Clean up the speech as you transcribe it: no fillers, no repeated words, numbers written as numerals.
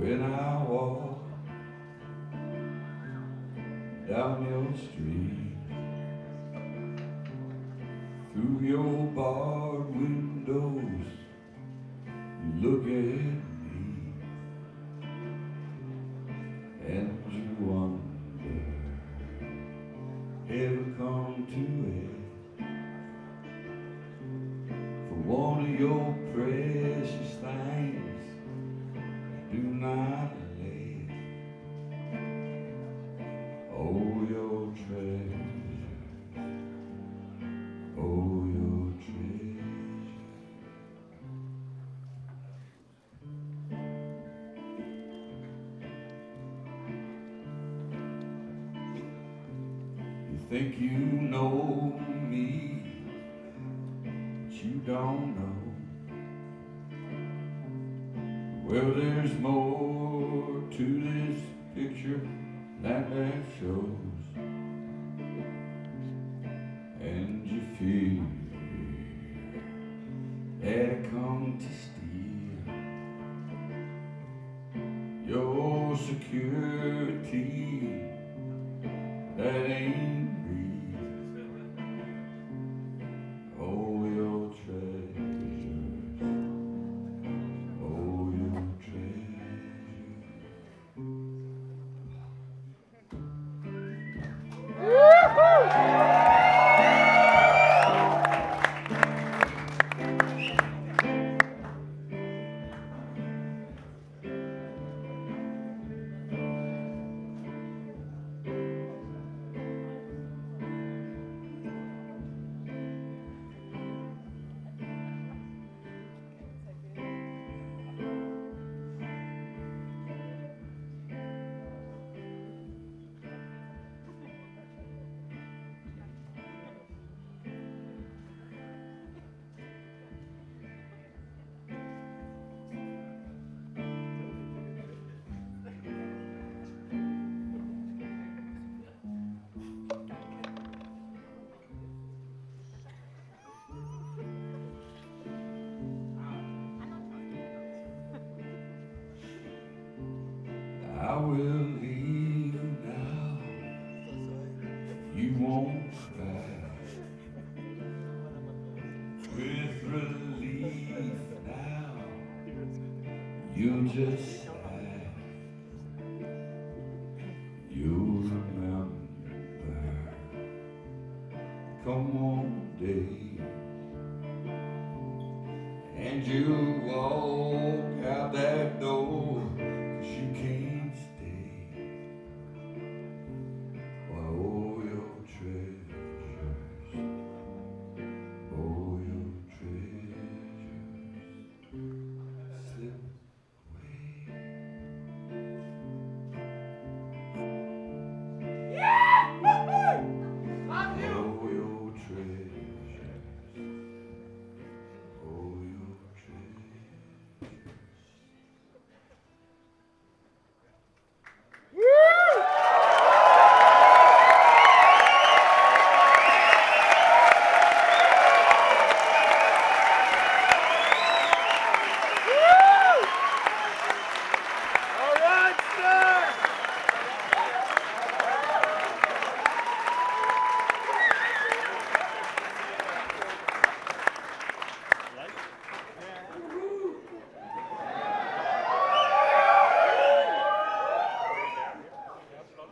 when I walk down your street, through your barred windows, you look at me and you wonder, ever come to it for one of your precious things? Do not let oh your treasure, oh your treasure. You think you know me, but you don't know. Well, there's more to this picture than that shows, and you fear that I come to steal your security. That ain't real. Oh, your treasures, oh, your I will leave now. You won't cry with relief now. You'll just sigh. You'll remember. Come on, day, and you'll walk out that door.